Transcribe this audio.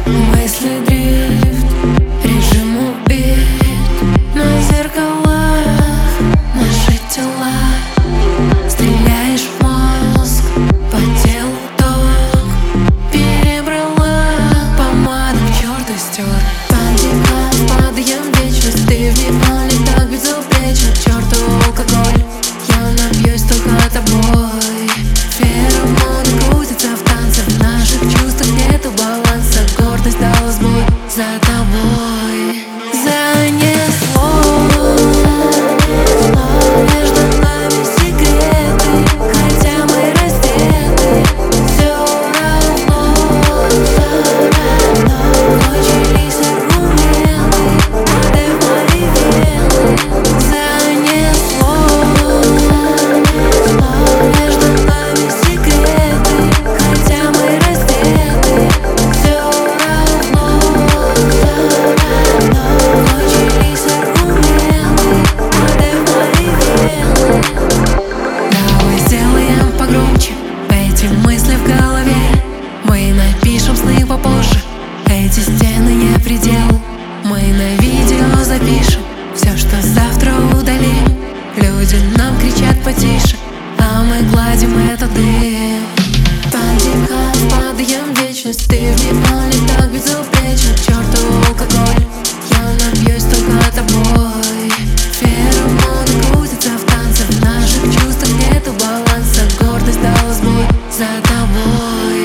Мысли дрифт, режим убит. На зеркалах наши тела. Стреляешь в мозг, по телу ток. Перебрала помаду, к черту стер. Пантика, падаем в вечность. Ты в неволе так безупречен. К черту алкоголь, я напьюсь только тобой. Феромоны крутятся в танце. В наших чувствах нету баланса. Гордость дала сбой за тобой. Занесло. Между нами секреты, хотя мы раздеты. Все равно кончились аргументы. Ты в мои вены. Занесло. Между нами секреты, хотя мы раздеты. Все равно кончились аргументы. Ты в мои вены. Давай сделаем погромче эти мысли в голове. Мы напишем сны попозже. Эти стены не предел. Мы на видео запишем все, что завтра удалим. Люди нам кричат потише, а мы гладим этот дым. Пантика, падаем в вечность. Ты в неволе так безупречен. К черту алкоголь, я напьюсь только тобой. Феромоны крутятся в танце. В наших чувствах нету баланса. Гордость дала сбой за тобой.